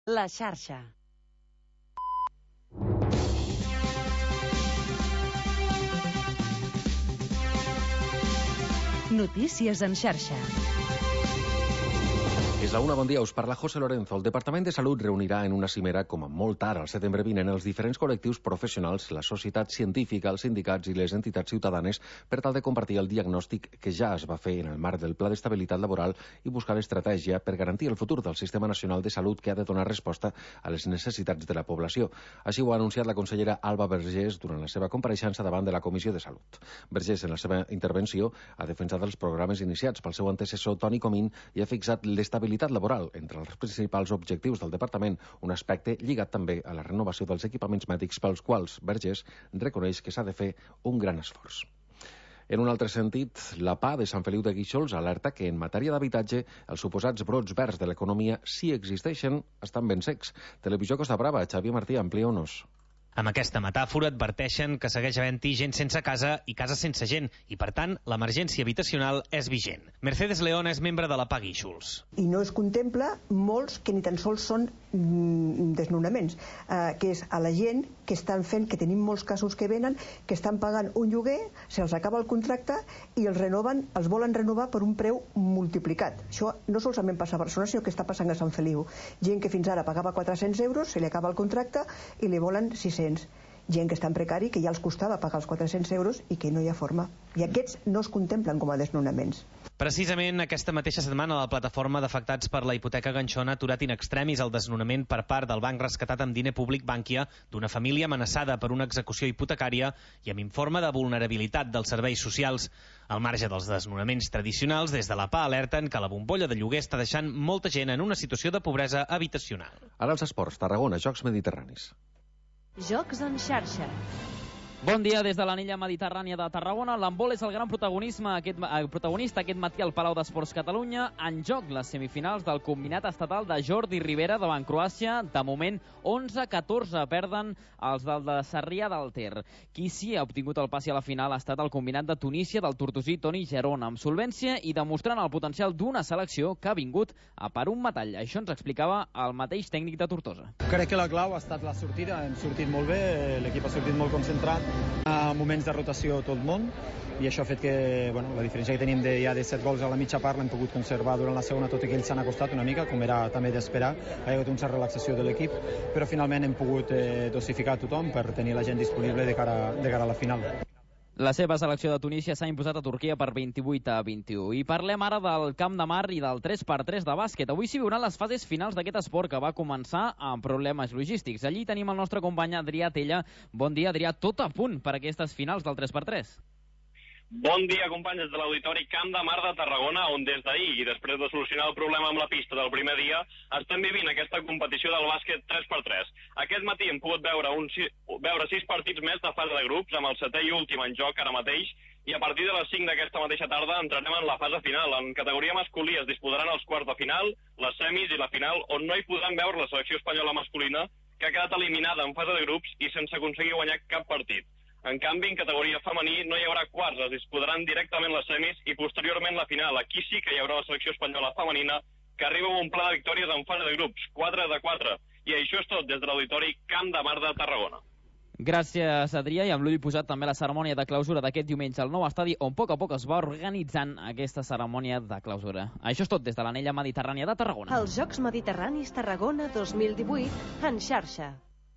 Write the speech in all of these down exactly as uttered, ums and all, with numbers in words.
La xarxa. Notícies en xarxa. És la una, bon dia, us parla José Lorenzo. El Departament de Salut reunirà en una cimera, com a molt tard, al setembre vinent, els diferents col·lectius professionals, la societat científica, els sindicats i les entitats ciutadanes per tal de compartir el diagnòstic que ja es va fer en el marc del Pla d'Estabilitat Laboral i buscar l'estratègia per garantir el futur del Sistema Nacional de Salut que ha de donar resposta a les necessitats de la població. Així ho ha anunciat la consellera Alba Vergés durant la seva compareixença davant de la Comissió de Salut. Vergés, en la seva intervenció, ha defensat els programes iniciats pel seu antecessor Toni Comín i ha fixat l'estabilitat laboral entre els principals objectius del departament, un aspecte lligat també a la renovació dels equipaments mèdics pels quals Vergés reconeix que s'ha de fer un gran esforç. En un altre sentit, la P A de Sant Feliu de Guíxols alerta que en matèria d'habitatge els suposats brots verds de l'economia, si existeixen, estan ben secs. Televisió Costa Brava, Xavier Martí, amplia-nos. Amb aquesta metàfora adverteixen que segueix havent-hi gent sense casa i cases sense gent i, per tant, l'emergència habitacional és vigent. Mercedes León és membre de la P A Guíxols. I no es contempla molts que ni tan sols són mm, desnonaments, eh, que és a la gent que estan fent, que tenim molts casos que venen, que estan pagant un lloguer, se'ls acaba el contracte i els renoven, els volen renovar per un preu multiplicat. Això no solament passa a Barcelona, sinó que està passant a Sant Feliu. Gent que fins ara pagava quatre-cents euros, se li acaba el contracte i li volen sis-cents. Gent que està en precari, que ja els costava pagar els quatre-cents euros i que no hi ha forma. I aquests no es contemplen com a desnonaments. Precisament aquesta mateixa setmana la plataforma d'afectats per la hipoteca ganxona ha aturat in extremis el desnonament per part del banc rescatat amb diner públic Bankia d'una família amenaçada per una execució hipotecària i amb informe de vulnerabilitat dels serveis socials. Al marge dels desnonaments tradicionals, des de la P A alerten que la bombolla de lloguer està deixant molta gent en una situació de pobresa habitacional. Ara els esports, Tarragona, Jocs Mediterranis. Jocs en xarxa. Bon dia des de l'anella mediterrània de Tarragona. L'handbol és el gran protagonisme aquest, eh, protagonista aquest matí al Palau d'Esports Catalunya. En joc les semifinals del combinat estatal de Jordi Rivera davant Croàcia. De moment, onze catorze perden els del de Sarrià del Ter. Qui sí ha obtingut el passi a la final ha estat el combinat de Tunísia del tortosí Toni Gerona, amb solvència i demostrant el potencial d'una selecció que ha vingut a per un metall. Això ens explicava el mateix tècnic de Tortosa. Crec que la clau ha estat la sortida. Hem sortit molt bé, l'equip ha sortit molt concentrat, a moments de rotació tot món, i això ha fet que bueno, la diferència que tenim de, ja de set gols a la mitja part l'hem pogut conservar durant la segona, tot i que ells s'han acostat una mica, com era també d'esperar. Ha hagut una certa relaxació de l'equip, però finalment hem pogut eh, dosificar tothom per tenir la gent disponible de cara, de cara a la final. La seva selecció de Tunísia s'ha imposat a Turquia per vint-i-vuit a vint-i-u. I parlem ara del Camp de Mar i del tres per tres de bàsquet. Avui s'hi veuran les fases finals d'aquest esport que va començar amb problemes logístics. Allí tenim el nostre company Adrià Tella. Bon dia, Adrià. Tot a punt per aquestes finals del tres per tres. Bon dia, companys de l'Auditori Camp de Mar de Tarragona, on des d'ahir, i després de solucionar el problema amb la pista del primer dia, estem vivint aquesta competició del bàsquet tres per tres. Aquest matí hem pogut veure, un, veure sis partits més de fase de grups, amb el setè i últim en joc ara mateix, i a partir de les cinc d'aquesta mateixa tarda entrarem en la fase final. En categoria masculí es disputaran els quarts de final, les semis i la final, on no hi podran veure la selecció espanyola masculina, que ha quedat eliminada en fase de grups i sense aconseguir guanyar cap partit. En canvi, en categoria femení no hi haurà quarts, es disputaran directament les semis i posteriorment la final. Aquí sí que hi haurà la selecció espanyola femenina, que arriba amb un pla de victòries en fase de grups, quatre de quatre. I això és tot des de l'Auditori Camp de Mar de Tarragona. Gràcies, Adrià, i amb l'ull posat també la cerimònia de clausura d'aquest diumenge al nou estadi, on a poc a poc es va organitzant aquesta cerimònia de clausura. Això és tot des de l'anella mediterrània de Tarragona. Els Jocs Mediterranis Tarragona dos mil divuit en xarxa.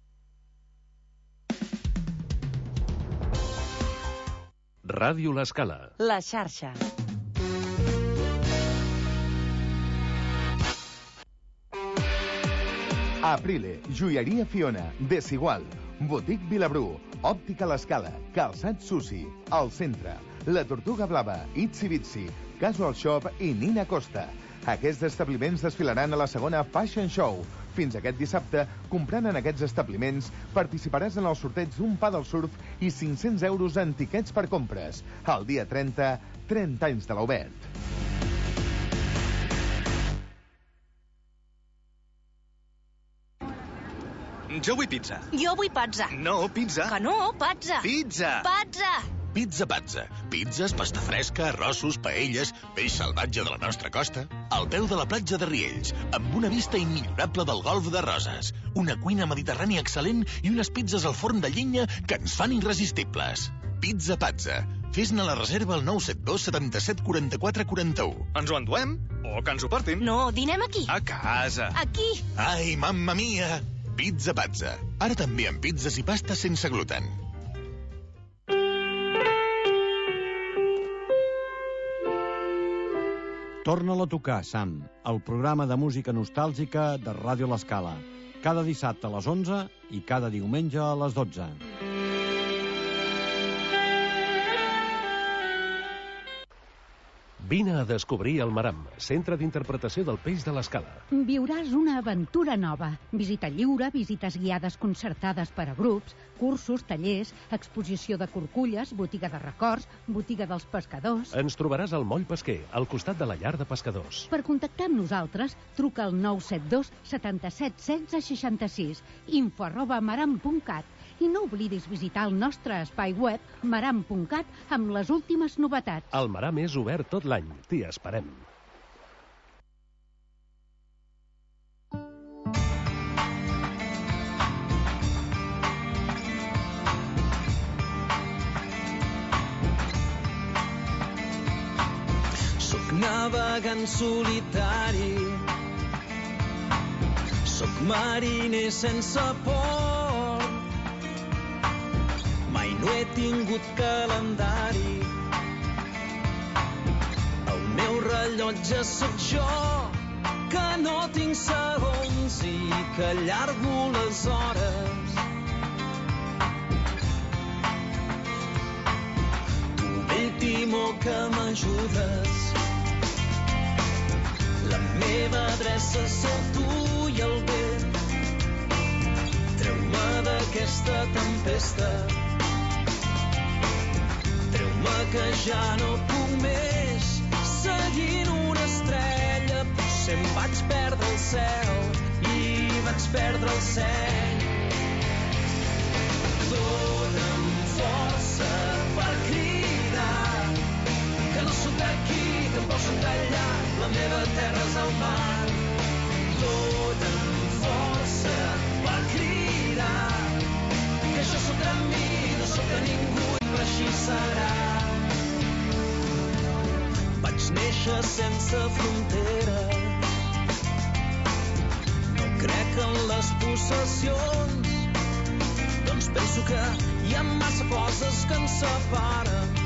Ràdio L'Escala. La xarxa. Aprile, joieria Fiona, Desigual, Botic Vilabrú, Òptica L'Escala, Calçat Susi, al centre, La Tortuga Blava, Itsy Bitsy, Casual Shop i Nina Costa. Aquests establiments desfilaran a la segona Fashion Show. Fins aquest dissabte, comprant en aquests establiments, participaràs en el sorteig d'un pa del surf i cinc-cents euros en tiquets per compres. El dia trenta, trenta anys de l'Obert. Jo vull pizza. Jo vull pizza. No, pizza. Que no, pizza. Pizza. Pizza. Pizza Pazza. Pizzas, pasta fresca, arrossos, paelles, peix salvatge de la nostra costa. Al peu de la platja de Riells, amb una vista immillorable del golf de Roses. Una cuina mediterrània excel·lent i unes pizzas al forn de llenya que ens fan irresistibles. Pizza Pazza. Fes-ne la reserva al nou set dos setanta-set quaranta-quatre quaranta-u. Ens ho enduem? O que ens ho portin? No, dinem aquí. A casa. Aquí. Ai, mamma mia! Pizza Pazza. Ara també amb pizzas i pastes sense gluten. Torna-la a tocar, Sam, el programa de música nostàlgica de Ràdio L'Escala. Cada dissabte a les onze i cada diumenge a les dotze. Vine a descobrir el Maram, centre d'interpretació del peix de l'Escala. Viuràs una aventura nova. Visita lliure, visites guiades concertades per a grups, cursos, tallers, exposició de corculles, botiga de records, botiga dels pescadors... Ens trobaràs al Moll Pesquer, al costat de la llar de pescadors. Per contactar amb nosaltres, truca al nou set dos setanta-set setze seixanta-sis, info arroba maram punt cat. I no oblidis visitar el nostre espai web maram punt cat amb les últimes novetats. El Maram és obert tot l'any. T'hi esperem. Soc navegant solitari, soc mariner sense port. Mai no he tingut calendari. El meu rellotge sóc jo, que no tinc segons i que allargo les hores. Tu, vell timó, que m'ajudes. La meva adreça sou tu i el vent. Treu-me d'aquesta tempesta. Treu-me que ja no puc més. Seguint una estrella, potser em vaig perdre el cel i vaig perdre el seny. Dóna'm força per cridar, que no sóc d'aquí, tampoc sóc d'allà, la meva terra és el mar. Dóna'm força per cridar, que jo sóc de mi, no sóc de ningú, però així serà. Vaig néixer sense fronteres, no crec en les possessions, doncs penso que hi ha massa coses que ens separen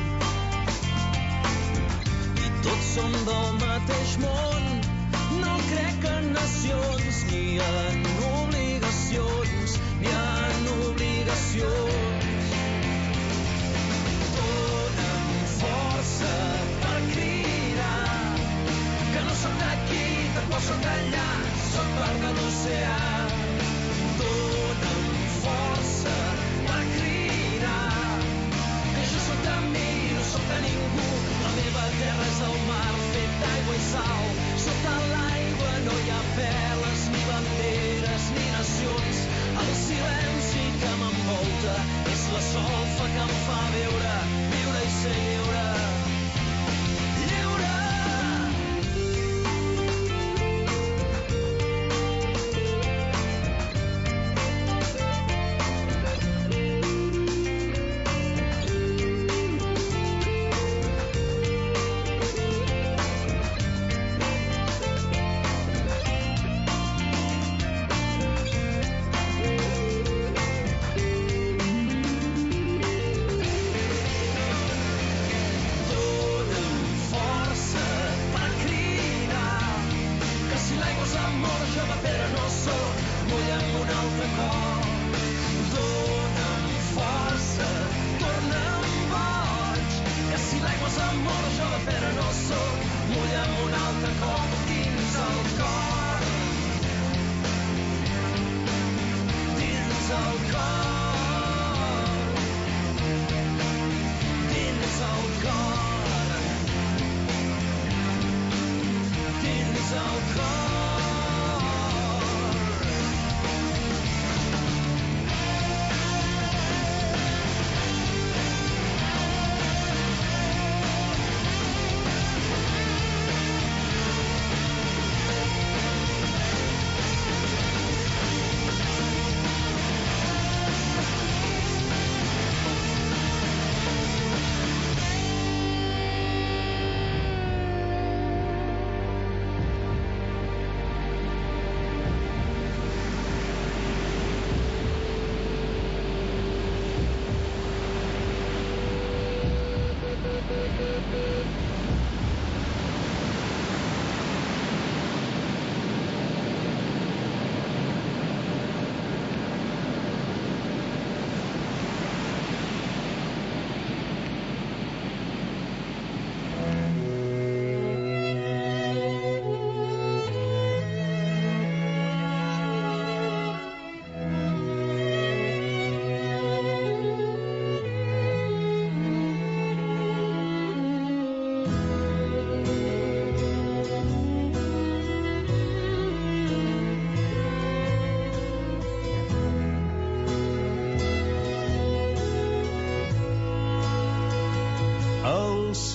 i tots som del mateix món. No crec en nacions, ni en obligacions, ni en obligacions. Dóna'm força per cridar, que no sóc d'aquí, tampoc sóc d'allà, sóc part de l'oceà. Dóna'm força per cridar, que jo sóc de mi, no sóc de ningú, la meva terra és el mar fet d'aigua i sal. Sota l'aigua no hi ha veles, ni banderes, ni nacions. El silenci que m'envolta és la solfa que em fa viure, viure i ser lliure.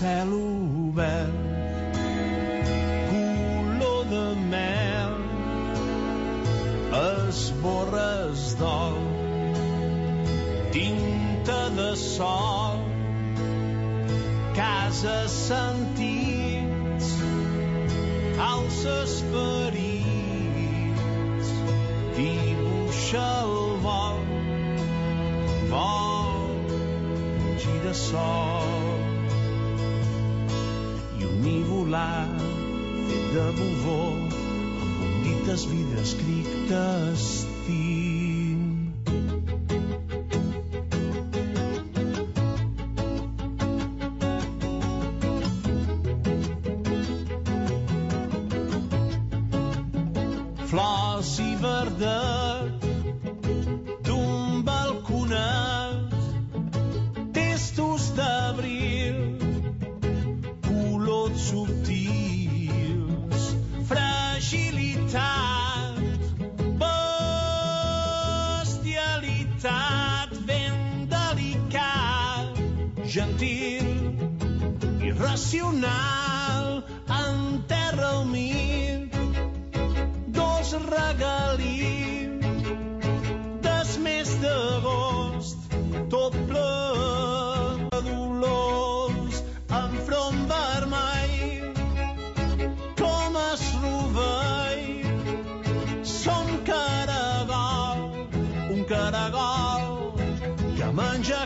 cel obert, color de mel, esborres d'or, tinta de sol, casa sentits, als esperits, dibuixa el vol, vol girassol, i un nivolar fet de bubó, amb bombites, vidres, criptes, tint. Flors i verdet d'un balconet, testos d'abril, colors subtils, fragilitat, bestialitat, ben delicat, gentil, irracional, en terra humil, regalí des mes d'agost, tot ple de dolors, amb front vermell, com es rovell, som caragol, un caragol que menja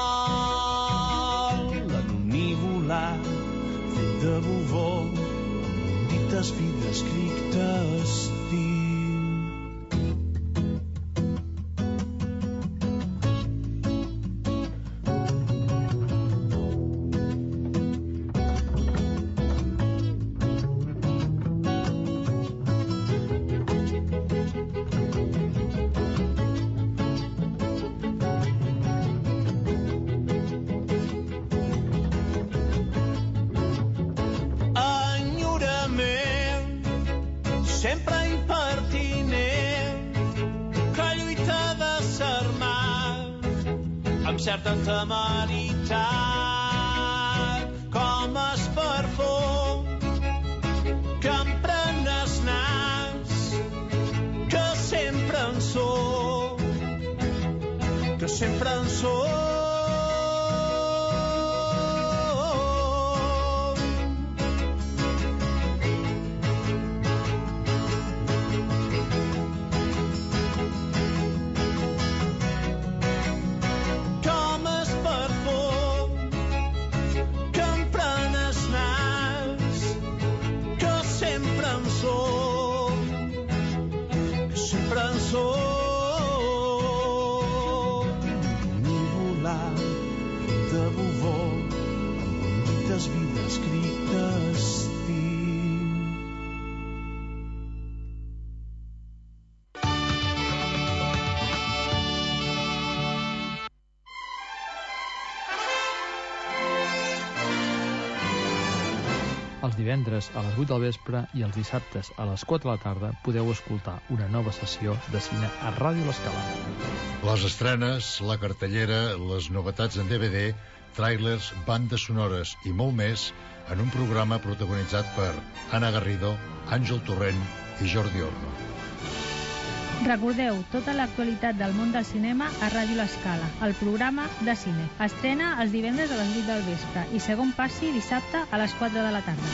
col, en un nivolar fet de bubó, amb dites, vidres, criptes, sempre impertinent, que lluita de sermat amb certa temeritat, com es perfum que em prenes nas, que sempre en sóc, que sempre en sóc. Els divendres a les vuit del vespre i els dissabtes a les quatre de la tarda podeu escoltar una nova sessió de cine a Ràdio L'Escala. Les estrenes, la cartellera, les novetats en D V D, tràilers, bandes sonores i molt més en un programa protagonitzat per Anna Garrido, Àngel Torrent i Jordi Orno. Recordeu tota l'actualitat del món del cinema a Ràdio L'Escala, el programa de cine. Estrena els divendres a les vuit del vespre i segon passi dissabte a les quatre de la tarda.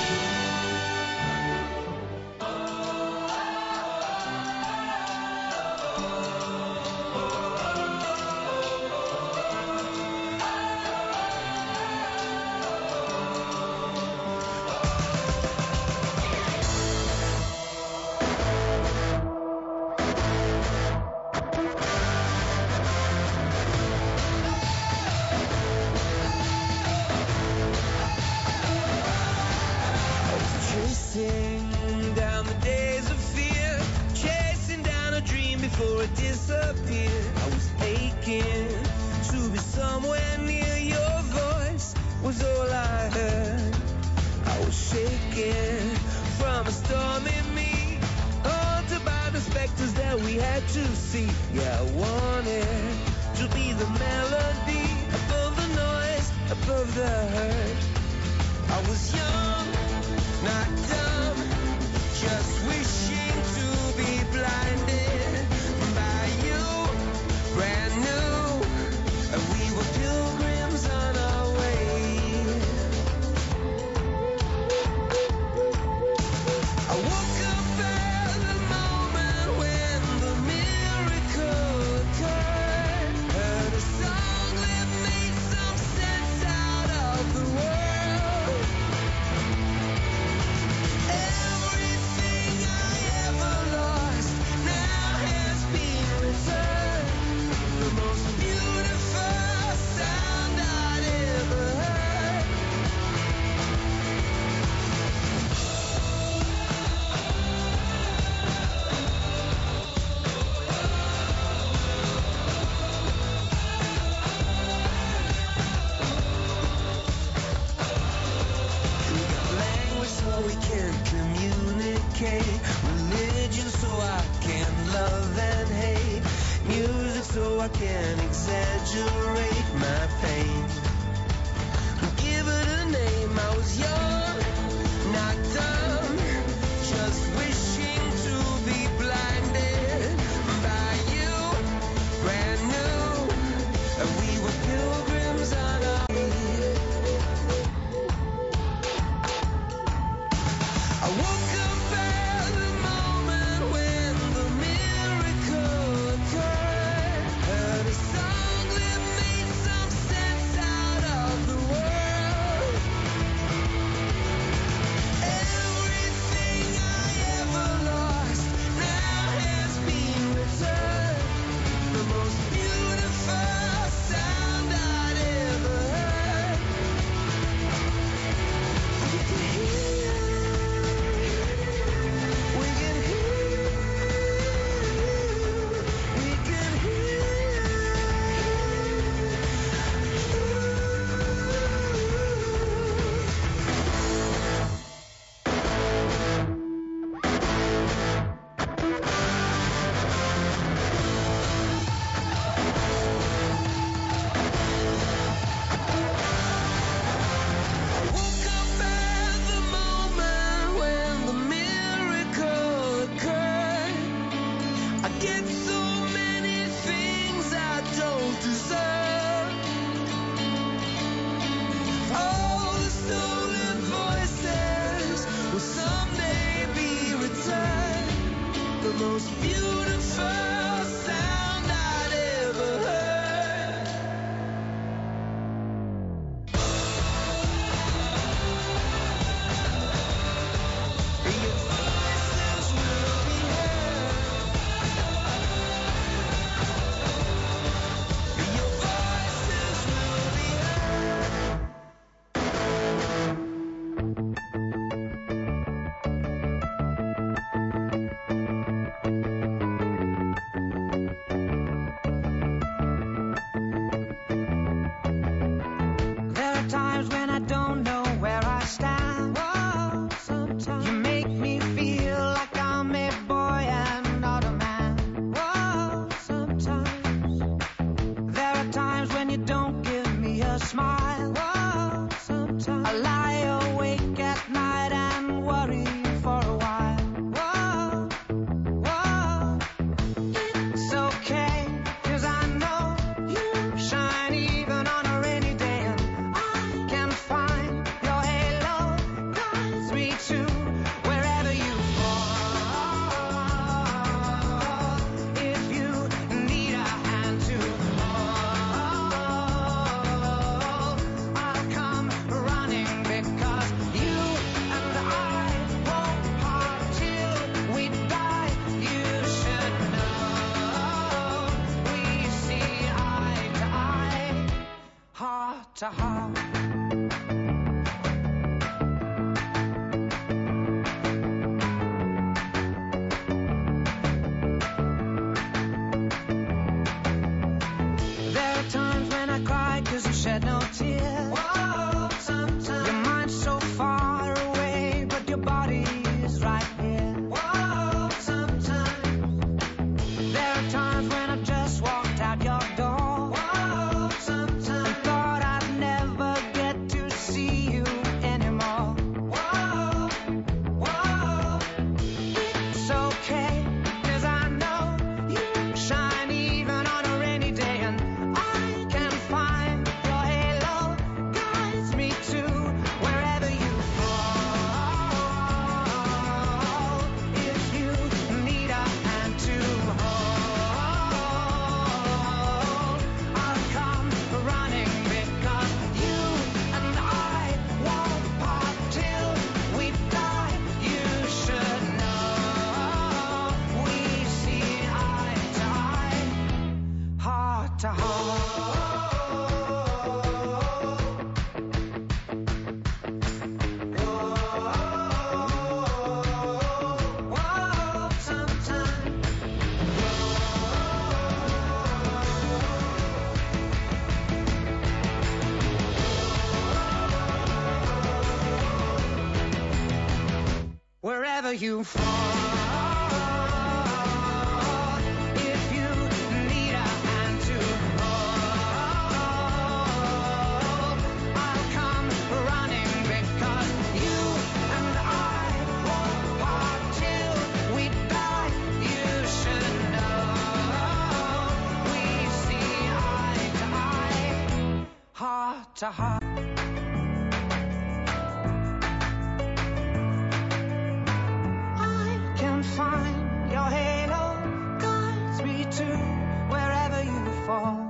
before it disappeared. I was aching to be somewhere near your voice, was all I heard. I was shaking from a storm in me, haunted by the specters that we had to see. Yeah, I wanted to be the melody above the noise, above the hurt. I was young, not dumb, just wishing to be blinded by you, brand new, and we were pilgrims on our way. I woke up at the moment when the miracle occurred, heard a song that made some sense out of the world. Everything I ever lost now has been returned. The most beautiful sound I'd ever heard. We got language so we can communicate, religion so I can love and hate, music so I can exaggerate my pain. Give it a name. I was young, not dumb, just wishing to be blinded by you, brand new, and we were pilgrims on our way. I woke up at the moment when the miracle occurred, heard a song that made some sense out of the world. Everything I ever lost now has been returned. The most beautiful sound I'd ever heard. We can hear, we can hear, we can hear. I woke up at the moment when the miracle occurred. I get so many things I don't deserve. All the stolen voices will someday be returned. The most beautiful sound I'd ever heard. Your voices will be heard. Your voices will be heard. There are times when I don't know where I stand. Whoa, sometimes you make me feel like I'm a boy and not a man. Whoa, sometimes there are times when you don't give me a smile. Whoa, sometimes I lie awake at night and worry for a while. Whoa, whoa, it's okay, 'cause I know you shine even on a rainy day, and I can find your halo guides me to wherever you fall. If you need a hand to hold, I'll come running, because you and I won't part till we die. You should know we see eye to eye, heart to heart. There are times when I cry 'cause you shed no tears. Whoa, sometimes your mind's so far away, but your body is right here. Whoa, sometimes there are times when I just walked out your door. Whoa, sometimes and thought I'd never wherever you fall. If you need a hand to hold, I'll come running because you and I won't part till we die. You should know we see eye to eye, heart to heart. Find your halo, guides me to wherever you fall.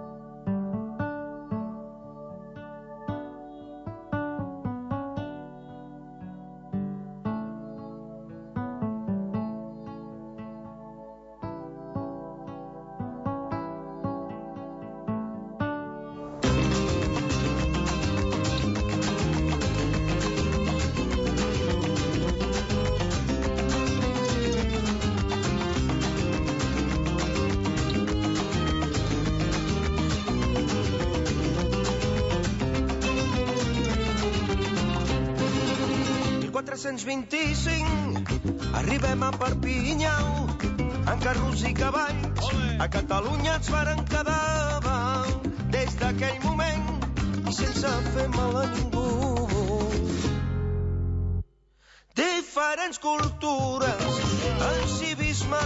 quatre-cents vint-i-cinc arribem a Perpinyau en carros i cavalls. A Catalunya ens varen quedar des d'aquell moment i sense fer mal a ningú. Diferents cultures, el civisme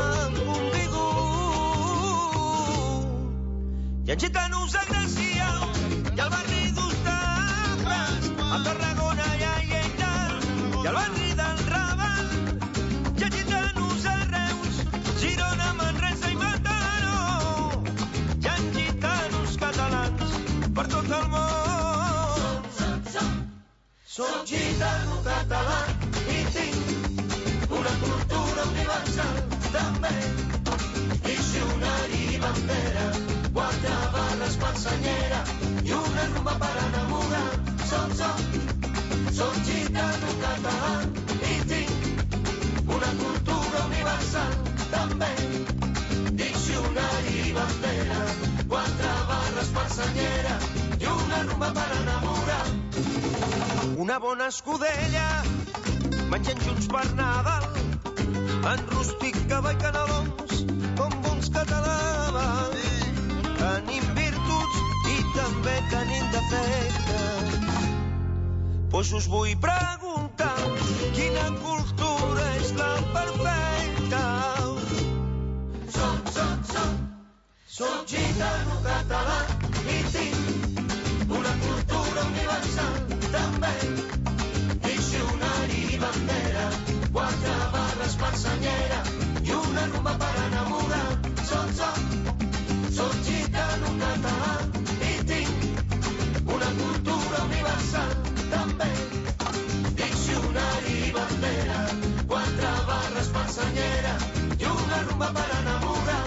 convigut. Hi ha gitanos a Gràcia i al barri d'Hostables, a Tarragona i a Lleida i al barri del Raval. Hi ha gitanos a Reus, Girona, Manresa i Mataró. Hi ha gitanos catalans per tot el món. Soc gitano català i tinc una cultura universal també. Diccionari i bandera, quatre barres per senyera i una rumba per enamorar. Soc, soc, soc gitano català i tinc una cultura universal també. Diccionari i bandera, quatre barres per senyera i una rumba per enamorar. Una bona escudella, mengem junts per Nadal, en rústic, cava i canelons, com bons catalans. Tenim virtuts i també tenim defectes. Pues us vull preguntar quina cultura és la perfecta. Soc, soc, soc, soc gitano català i tinc una cultura universal també. Diccionari i bandera, quatre barres per senyera i una rumba per enamorar. Soc, soc, soc gitano català i tinc una cultura universal també. Diccionari i bandera, quatre barres per senyera i una rumba per enamorar.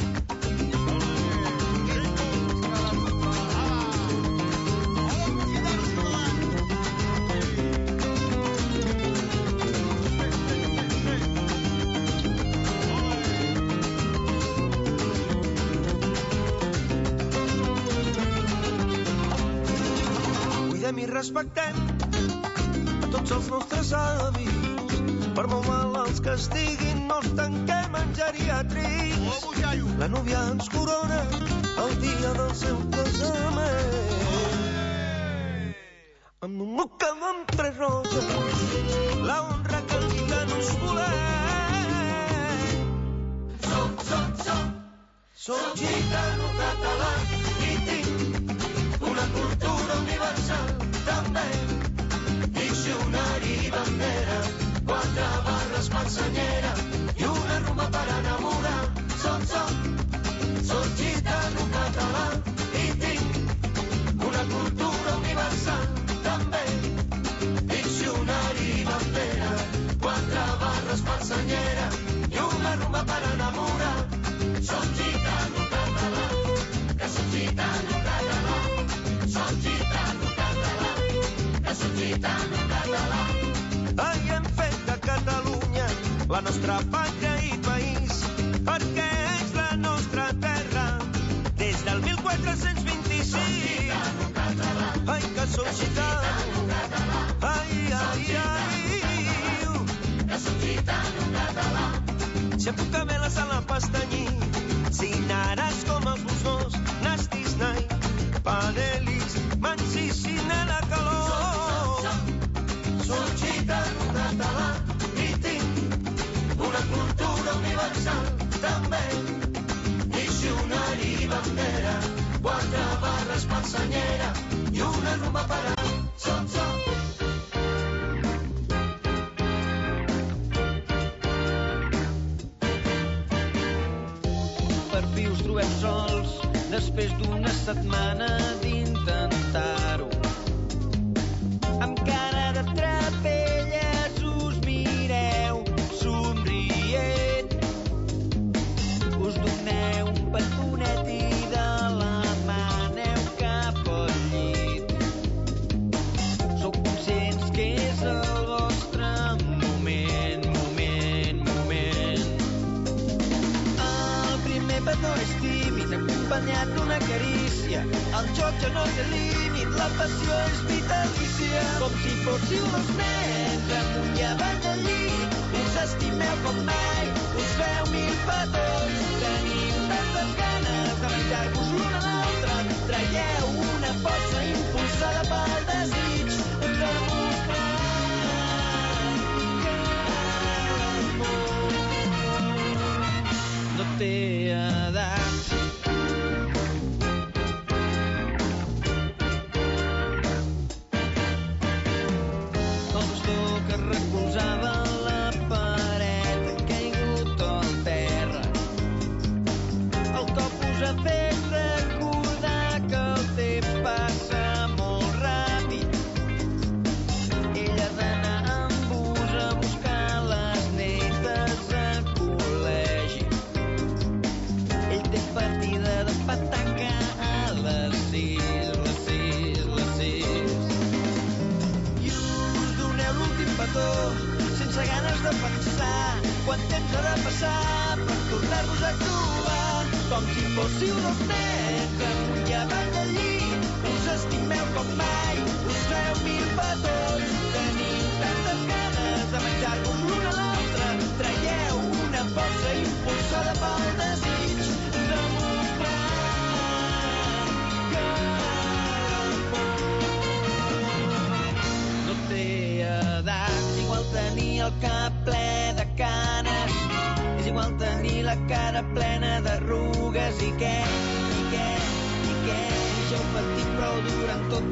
Cuidem i respectem a tots els nostres avis, per molt malalts que estiguin no els tanquem en geriàtrics. La núvia ens corona el dia del seu casament amb un mocam amb tres roses, la honra que els gitanos volem. Soc, soc, soc, soc gitano català i tinc una cultura universal també. Diccionari i bandera, quatre barres per senyera i una rumba per enamorar. Soc, soc, soc gitano català i tinc una cultura universal també. Diccionari i bandera, quatre barres per senyera i una rumba per enamorar. Soc gitano català, que soc gitano català. Soc gitano català, que soc gitano català. Ai, hem fet de Catalunya la nostra pàtria i país, perquè és la nostra terra des del mil quatre-cents vint-i-sis. Soc gitano català, ai, que soc gitano català. Ai, ai, ai, que soc gitano. pestanyir. Cinaras com els busnors, nastis nai, panelis, mansissina la calor. Soc gitano català i tinc una cultura universal també. Diccionari, bandera, quatre barres per senyera i una rumba per a... Som, som. Per fi us trobem sols després d'una setmana d'intentar-ho. Amb cara de trapelles us mireu somrient. Us doneu un petonet i de la mà aneu cap al llit. Sou conscients que és el vostre moment, moment, moment. El primer petó és tímid, acompanyat d'una carícia. El joc ja no té límit, la passió és vitalícia. Com si fóssiu dos nens amunt i avall del llit. Us estimeu com mai, us feu mil petons. Teniu tantes ganes de menjar-vos l'un a l'altre. Traieu una força impulsada pel desig de mostrar que l'amor no té edat. El bastó que recolzava la paret ha caigut al terra. El cop us ha fet recordar que el temps passa molt ràpid. Ell ha d'anar amb bus a buscar les netes a col·legi. Ell té partida de petanca a les sis, les sis, les sis. I us doneu l'últim petó sense ganes de pensar quant temps ha de passar per tornar-vos a trobar. Com si fóssiu dos nens amunt i avall del llit. Us estimeu com mai, us feu mil petons. Teniu tantes ganes de menjar-vos l'un a l'altre. Traieu una força impulsada pel desig de mostrar que l'amor no té edat. És igual tenir el cap ple de canes, és igual tenir la cara plena d'arrugues i què, i què, i què. Ja heu patit prou durant tot